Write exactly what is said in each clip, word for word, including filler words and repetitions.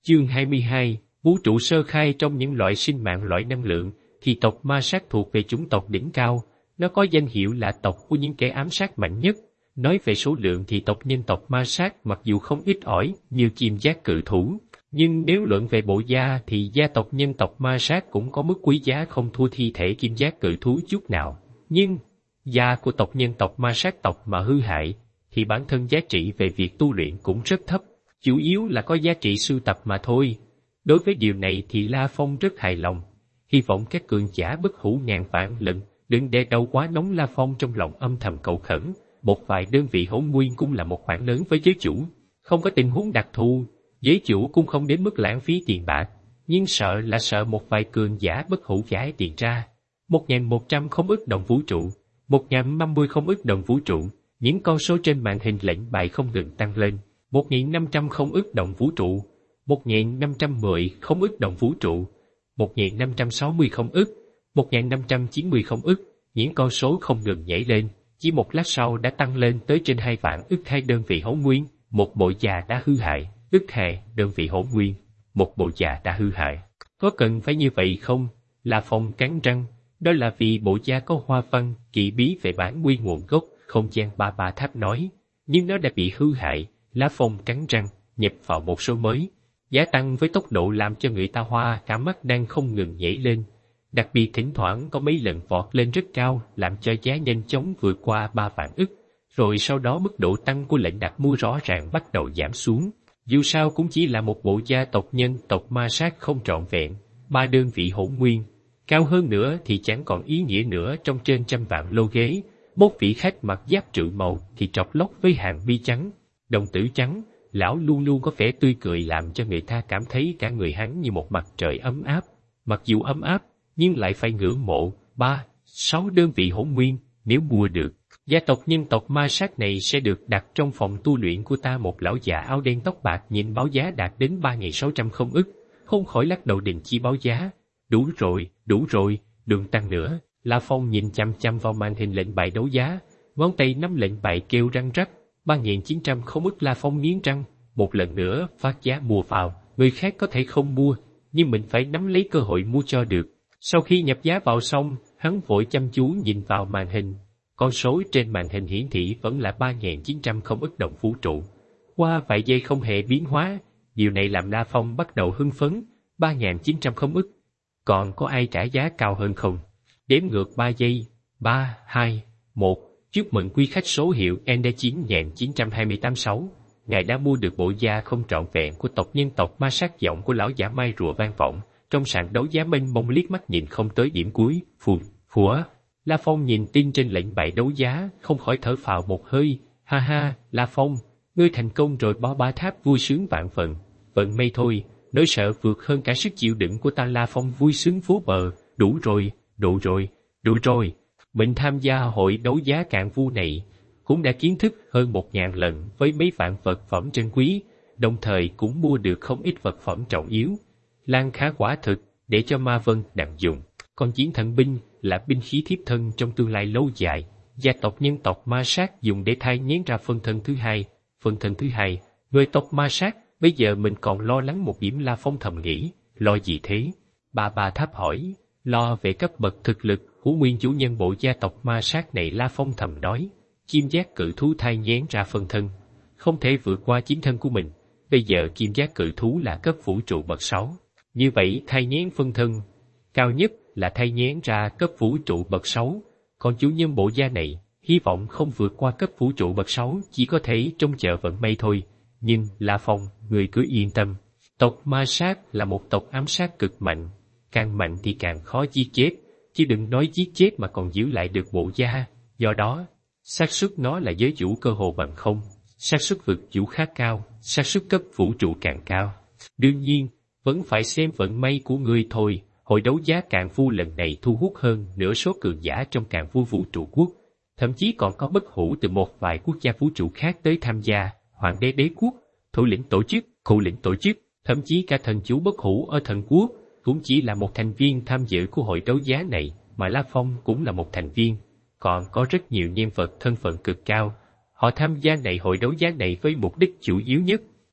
Chương hai mươi hai, vũ trụ sơ khai. Trong những loại sinh mạng loại năng lượng, thì tộc ma sát thuộc về chủng tộc đỉnh cao. Nó có danh hiệu là tộc của những kẻ ám sát mạnh nhất. Nói về số lượng thì tộc nhân tộc ma sát mặc dù không ít ỏi như kim giác cự thú, nhưng nếu luận về bộ da thì gia tộc nhân tộc ma sát cũng có mức quý giá không thua thi thể kim giác cự thú chút nào. Nhưng da của tộc nhân tộc ma sát tộc mà hư hại thì bản thân giá trị về việc tu luyện cũng rất thấp, chủ yếu là có giá trị sưu tập mà thôi. Đối với điều này thì La Phong rất hài lòng, hy vọng các cường giả bất hủ ngàn vạn lần đừng để đầu quá nóng. La Phong trong lòng âm thầm cầu khẩn, một vài đơn vị hỗn nguyên cũng là một khoản lớn với giới chủ, không có tình huống đặc thù, giới chủ cũng không đến mức lãng phí tiền bạc, nhưng sợ là sợ một vài cường giả bất hủ giải tiền ra. Một nghìn một trăm không ức đồng vũ trụ, một nghìn năm mươi không ức đồng vũ trụ, những con số trên màn hình lệnh bài không ngừng tăng lên. Một nghìn năm trăm không ức đồng vũ trụ, một nghìn năm trăm mười không ức đồng vũ trụ, một nghìn năm trăm sáu mươi không ức, một nghìn năm trăm chín mươi không ức, những con số không ngừng nhảy lên, chỉ một lát sau đã tăng lên tới trên hai vạn ức. Hai đơn vị hỗn nguyên, một bộ da đã hư hại, ức hai đơn vị hỗn nguyên, một bộ da đã hư hại. Có cần phải như vậy không? La Phong cắn răng, đó là vì bộ da có hoa văn, kỳ bí về bản nguyên nguồn gốc, không gian ba ba tháp nói, nhưng nó đã bị hư hại. La Phong cắn răng, nhập vào một số mới, giá tăng với tốc độ làm cho người ta hoa cả mắt đang không ngừng nhảy lên. Đặc biệt thỉnh thoảng có mấy lần vọt lên rất cao, làm cho giá nhanh chóng vượt qua ba vạn ức, rồi sau đó mức độ tăng của lệnh đặt mua rõ ràng bắt đầu giảm xuống. Dù sao cũng chỉ là một bộ da tộc nhân tộc ma sát không trọn vẹn, ba đơn vị hỗn nguyên, cao hơn nữa thì chẳng còn ý nghĩa nữa. Trong trên trăm vạn lô ghế, một vị khách mặc giáp trự màu thì trọc lóc với hàng mi trắng, đồng tử trắng, lão luôn luôn có vẻ tươi cười làm cho người ta cảm thấy cả người hắn như một mặt trời ấm áp. Mặc dù ấm áp, nhưng lại phải ngưỡng mộ. Ba, sáu đơn vị hỗn nguyên, nếu mua được, gia tộc nhân tộc ma sát này sẽ được đặt trong phòng tu luyện của ta. Một lão già áo đen tóc bạc nhìn báo giá đạt đến ba nghìn sáu trăm không ức, không khỏi lắc đầu đình chỉ báo giá. Đủ rồi, đủ rồi, đừng tăng nữa. La Phong nhìn chăm chăm vào màn hình lệnh bài đấu giá, ngón tay nắm lệnh bài kêu răng rắc. Ba nghìn chín trăm không ức. La Phong nghiến răng, một lần nữa phát giá mua vào. Người khác có thể không mua, nhưng mình phải nắm lấy cơ hội mua cho được. Sau khi nhập giá vào xong, hắn vội chăm chú nhìn vào màn hình. Con số trên màn hình hiển thị vẫn là ba nghìn chín trăm không ức đồng vũ trụ. Qua vài giây không hề biến hóa, điều này làm La Phong bắt đầu hưng phấn. Ba nghìn chín trăm không ức. Còn có ai trả giá cao hơn không? Đếm ngược ba giây. Ba, hai, một. Chúc mừng quý khách số hiệu N D chín nghìn chín trăm hai mươi tám sáu. Ngài đã mua được bộ da không trọn vẹn của tộc nhân tộc ma sát. Giọng của lão giả mai rùa vang vọng trong sàn đấu giá mênh mông, liếc mắt nhìn không tới điểm cuối. Phù, phủa. La Phong nhìn tin trên lệnh bài đấu giá, không khỏi thở phào một hơi. Ha ha, La Phong, ngươi thành công rồi. Bó ba tháp vui sướng vạn phần. Vận may thôi, nỗi sợ vượt hơn cả sức chịu đựng của ta. La Phong vui sướng vú bờ. Đủ rồi, đủ rồi, đủ rồi. Mình tham gia hội đấu giá cạn vu này, cũng đã kiến thức hơn một ngàn lần với mấy vạn vật phẩm trân quý, đồng thời cũng mua được không ít vật phẩm trọng yếu. Lan khá quả thực, để cho Ma Vân đặng dùng. Còn chiến thần binh là binh khí thiếp thân trong tương lai lâu dài, gia tộc nhân tộc ma sát dùng để thay nhén ra phân thân thứ hai. Phân thân thứ hai, người tộc ma sát, bây giờ mình còn lo lắng một điểm. La Phong thầm nghĩ, lo gì thế? Bà bà tháp hỏi, lo về cấp bậc thực lực của nguyên chủ nhân bộ gia tộc ma sát này. La Phong thầm nói, kim giác cự thú thay nhén ra phân thân, không thể vượt qua chiến thân của mình. Bây giờ kim giác cự thú là cấp vũ trụ bậc sáu. Như vậy thay nhén phân thân, cao nhất là thay nhén ra cấp vũ trụ bậc sáu. Còn chủ nhân bộ da này, hy vọng không vượt qua cấp vũ trụ bậc sáu, chỉ có thể trông chờ vận may thôi. Nhưng, La Phong, người cứ yên tâm. Tộc ma sát là một tộc ám sát cực mạnh. Càng mạnh thì càng khó giết chết, chứ đừng nói giết chết mà còn giữ lại được bộ da. Do đó, xác suất nó là giới chủ cơ hồ bằng không. Xác suất vực chủ khá cao, xác suất cấp vũ trụ càng cao. Đương nhiên, vẫn phải xem vận may của người thôi. Hội đấu giá cạn vu lần này thu hút hơn nửa số cường giả trong cạn vu vũ trụ quốc. Thậm chí còn có bất hủ từ một vài quốc gia vũ trụ khác tới tham gia. Hoàng đế đế quốc, thủ lĩnh tổ chức, thủ lĩnh tổ chức, thậm chí cả thần chủ bất hủ ở thần quốc cũng chỉ là một thành viên tham dự của hội đấu giá này, mà La Phong cũng là một thành viên. Còn có rất nhiều nhân vật thân phận cực cao. Họ tham gia này hội đấu giá này với mục đích chủ yếu nhất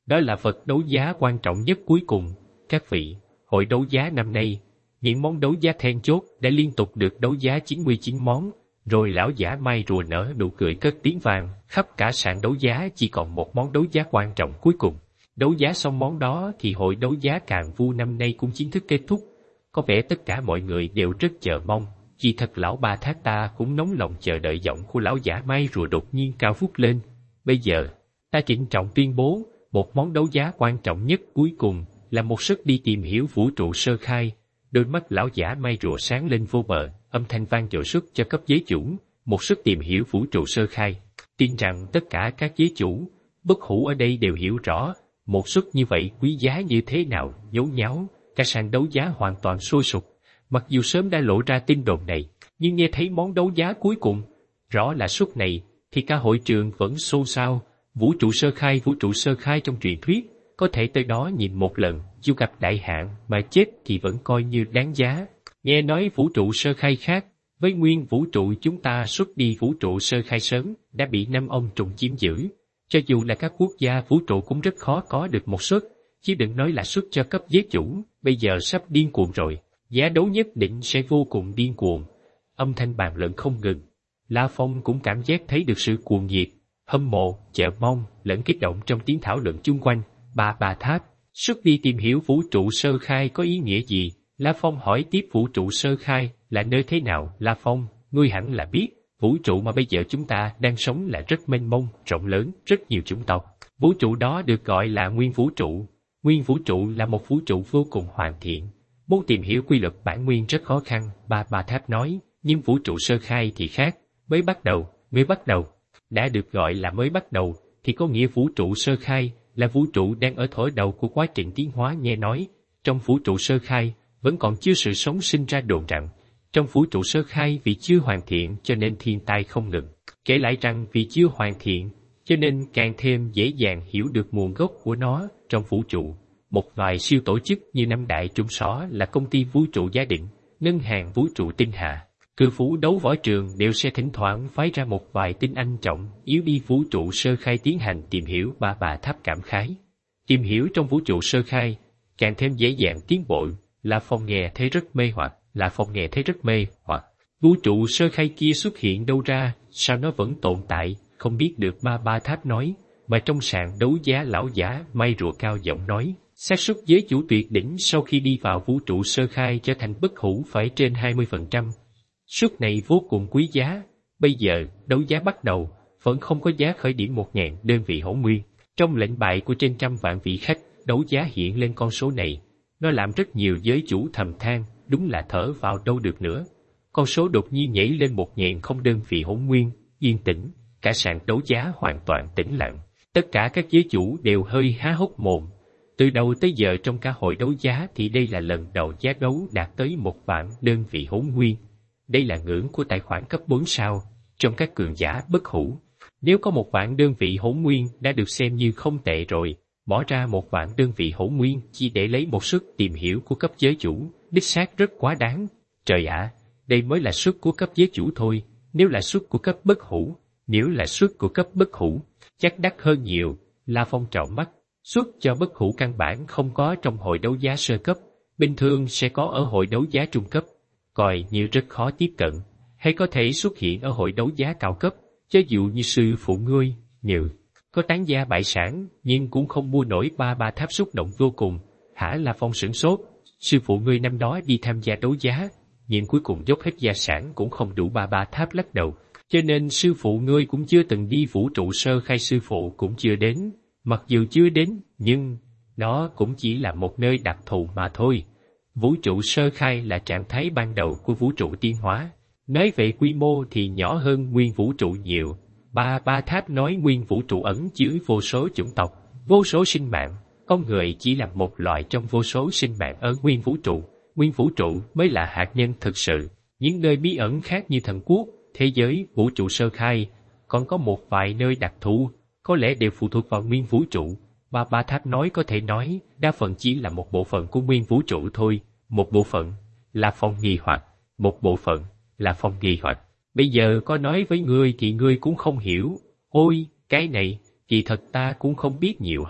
Đó là vật đấu giá quan trọng nhất cuối cùng. Các vị, hội đấu giá năm nay, những món đấu giá then chốt đã liên tục được đấu giá chín mươi chín món, rồi lão giả Mai rùa nở nụ cười cất tiếng vang, khắp cả sàn đấu giá chỉ còn một món đấu giá quan trọng cuối cùng. Đấu giá xong món đó thì hội đấu giá Càng Vu năm nay cũng chính thức kết thúc. Có vẻ tất cả mọi người đều rất chờ mong, chỉ thật lão Ba Thác ta cũng nóng lòng chờ đợi. Giọng của lão giả Mai rùa đột nhiên cao vút lên. Bây giờ, ta trịnh trọng tuyên bố, một món đấu giá quan trọng nhất cuối cùng là một suất đi tìm hiểu vũ trụ sơ khai. Đôi mắt lão giả Mai rùa sáng lên vô bờ, âm thanh vang dội suất cho cấp giới chủ, một suất tìm hiểu vũ trụ sơ khai. Tin rằng tất cả các giới chủ, bất hủ ở đây đều hiểu rõ, một suất như vậy quý giá như thế nào. Nhốn nháo, cả sàn đấu giá hoàn toàn sôi sục. Mặc dù sớm đã lộ ra tin đồn này, nhưng nghe thấy món đấu giá cuối cùng, rõ là suất này, thì cả hội trường vẫn xôn xao. Vũ trụ sơ khai, vũ trụ sơ khai trong truyền thuyết, có thể tới đó nhìn một lần, dù gặp đại hạn mà chết thì vẫn coi như đáng giá. Nghe nói vũ trụ sơ khai khác, với nguyên vũ trụ chúng ta xuất đi vũ trụ sơ khai sớm, đã bị năm ông trùng chiếm giữ. Cho dù là các quốc gia vũ trụ cũng rất khó có được một suất, chứ đừng nói là suất cho cấp giới chủ, bây giờ sắp điên cuồng rồi. Giá đấu nhất định sẽ vô cùng điên cuồng. Âm thanh bàn luận không ngừng. La Phong cũng cảm giác thấy được sự cuồng nhiệt, hâm mộ, chờ mong, lẫn kích động trong tiếng thảo luận chung quanh. Ba Ba Tháp, suất đi tìm hiểu vũ trụ sơ khai có ý nghĩa gì? La Phong hỏi tiếp. Vũ trụ sơ khai là nơi thế nào? La Phong, ngươi hẳn là biết, vũ trụ mà bây giờ chúng ta đang sống là rất mênh mông, rộng lớn, rất nhiều chủng tộc. Vũ trụ đó được gọi là nguyên vũ trụ. Nguyên vũ trụ là một vũ trụ vô cùng hoàn thiện. Muốn tìm hiểu quy luật bản nguyên rất khó khăn, Ba Ba Tháp nói, nhưng vũ trụ sơ khai thì khác, mới bắt đầu, mới bắt đầu. Đã được gọi là mới bắt đầu, thì có nghĩa vũ trụ sơ khai là vũ trụ đang ở thổi đầu của quá trình tiến hóa. Nghe nói, trong vũ trụ sơ khai, vẫn còn chưa sự sống sinh ra. Đồn rằng, trong vũ trụ sơ khai vì chưa hoàn thiện cho nên thiên tai không ngừng. Kể lại rằng vì chưa hoàn thiện, cho nên càng thêm dễ dàng hiểu được nguồn gốc của nó trong vũ trụ. Một vài siêu tổ chức như năm đại trung xó là công ty vũ trụ gia định, ngân hàng vũ trụ tinh hà, cự phú đấu võ trường đều sẽ thỉnh thoảng phái ra một vài tinh anh trọng yếu đi vũ trụ sơ khai tiến hành tìm hiểu. Ba Bà Tháp cảm khái. Tìm hiểu trong vũ trụ sơ khai, càng thêm dễ dàng tiến bộ. La Phong nghe thấy rất mê hoặc. La Phong nghe thấy rất mê hoặc. Vũ trụ sơ khai kia xuất hiện đâu ra, sao nó vẫn tồn tại, không biết được. Ba Ba Tháp nói, mà trong sàn đấu giá lão giả Mai rùa cao giọng nói, xác suất giới chủ tuyệt đỉnh sau khi đi vào vũ trụ sơ khai trở thành bất hủ phải trên hai mươi phần trăm. Suất này vô cùng quý giá. Bây giờ, đấu giá bắt đầu, vẫn không có giá khởi điểm một nghìn đơn vị hỗn nguyên. Trong lệnh bài của trên trăm vạn vị khách, đấu giá hiện lên con số này. Nó làm rất nhiều giới chủ thầm than, đúng là thở vào đâu được nữa. Con số đột nhiên nhảy lên một nghìn không đơn vị hỗn nguyên, yên tĩnh, cả sàn đấu giá hoàn toàn tĩnh lặng. Tất cả các giới chủ đều hơi há hốc mồm. Từ đầu tới giờ trong cả hội đấu giá thì đây là lần đầu giá đấu đạt tới một vạn đơn vị hỗn nguyên. Đây là ngưỡng của tài khoản cấp bốn sao, trong các cường giả bất hủ. Nếu có một vạn đơn vị hỗn nguyên đã được xem như không tệ rồi, bỏ ra một vạn đơn vị hỗn nguyên chỉ để lấy một suất tìm hiểu của cấp giới chủ, đích xác rất quá đáng. Trời ạ, đây mới là suất của cấp giới chủ thôi, nếu là suất của cấp bất hủ, nếu là suất của cấp bất hủ, chắc đắt hơn nhiều. La Phong trợn mắt, suất cho bất hủ căn bản không có trong hội đấu giá sơ cấp, bình thường sẽ có ở hội đấu giá trung cấp, coi như rất khó tiếp cận, hay có thể xuất hiện ở hội đấu giá cao cấp, cho dù như sư phụ ngươi, như có tán gia bại sản, nhưng cũng không mua nổi. Ba Ba Tháp xúc động vô cùng. Hả? La Phong sửng sốt, sư phụ ngươi năm đó đi tham gia đấu giá, nhưng cuối cùng dốc hết gia sản cũng không đủ. Ba Ba Tháp lắc đầu, cho nên sư phụ ngươi cũng chưa từng đi vũ trụ sơ khai. Sư phụ cũng chưa đến, mặc dù chưa đến, nhưng nó cũng chỉ là một nơi đặc thù mà thôi. Vũ trụ sơ khai là trạng thái ban đầu của vũ trụ tiến hóa. Nói về quy mô thì nhỏ hơn nguyên vũ trụ nhiều. Ba Ba Tháp nói nguyên vũ trụ ẩn chứa vô số chủng tộc, vô số sinh mạng. Con người chỉ là một loại trong vô số sinh mạng ở nguyên vũ trụ. Nguyên vũ trụ mới là hạt nhân thực sự. Những nơi bí ẩn khác như thần quốc, thế giới, vũ trụ sơ khai, còn có một vài nơi đặc thù, có lẽ đều phụ thuộc vào nguyên vũ trụ. Ba Ba Tháp nói có thể nói, đa phần chỉ là một bộ phận của nguyên vũ trụ thôi. Một bộ phận là Phong nghi hoặc, một bộ phận là Phong nghi hoặc. Bây giờ có nói với ngươi thì ngươi cũng không hiểu. Ôi, cái này, kỳ thật ta cũng không biết nhiều hơn.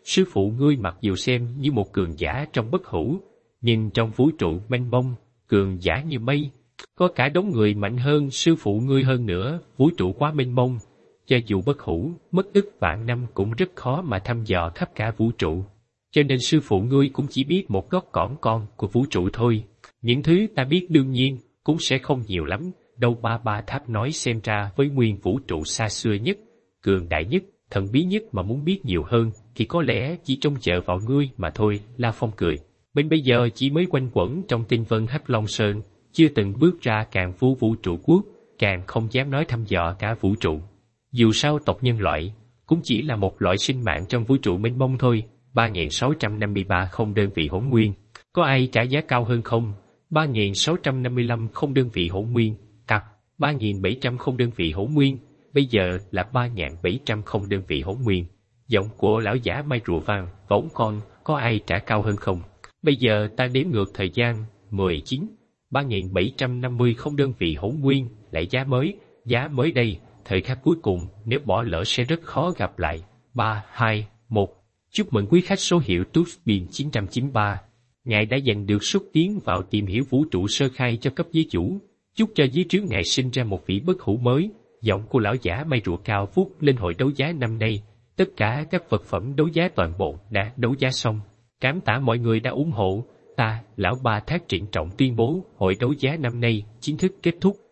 sư phụ ngươi mặc dù xem như một cường giả trong bất hủ, nhưng trong vũ trụ mênh mông, cường giả như mây, có cả đống người mạnh hơn sư phụ ngươi hơn nữa, vũ trụ quá mênh mông, cho dù bất hủ, mất ức vạn năm cũng rất khó mà thăm dò khắp cả vũ trụ. Cho nên sư phụ ngươi cũng chỉ biết một góc cỏn con của vũ trụ thôi. Những thứ ta biết đương nhiên cũng sẽ không nhiều lắm, đâu ba ba tháp nói xem ra với nguyên vũ trụ xa xưa nhất, cường đại nhất, thần bí nhất mà muốn biết nhiều hơn, thì có lẽ chỉ trông chờ vào ngươi mà thôi. La Phong cười. Bên bây giờ chỉ mới quanh quẩn trong tinh vân Hắc Long Sơn, chưa từng bước ra càng vô vũ trụ quốc, càng không dám nói thăm dò cả vũ trụ. Dù sao tộc nhân loại cũng chỉ là một loại sinh mạng trong vũ trụ mênh mông thôi. ba nghìn sáu trăm năm mươi ba không đơn vị hỗn nguyên, có ai trả giá cao hơn không? ba nghìn sáu trăm năm mươi lăm không đơn vị hỗn nguyên, cặp ba nghìn bảy trăm không đơn vị hỗn nguyên, bây giờ là ba nghìn bảy trăm không đơn vị hỗn nguyên. Giọng của lão giả mai rùa vang, võng con, có ai trả cao hơn không? Bây giờ ta đếm ngược thời gian, mười chín, ba nghìn bảy trăm năm mươi không đơn vị hỗn nguyên, lại giá mới, giá mới đây, thời khắc cuối cùng, nếu bỏ lỡ sẽ rất khó gặp lại. ba, hai, một. Chúc mừng quý khách số hiệu Tuxbin chín chín ba. Ngài đã giành được xúc tiến vào tìm hiểu vũ trụ sơ khai cho cấp giới chủ. Chúc cho dưới trướng ngài sinh ra một vị bất hủ mới. Giọng của lão giả mây rùa cao vút lên hội đấu giá năm nay. Tất cả các vật phẩm đấu giá toàn bộ đã đấu giá xong. Cảm tạ mọi người đã ủng hộ. Ta, lão ba Thác trịnh trọng tuyên bố hội đấu giá năm nay chính thức kết thúc.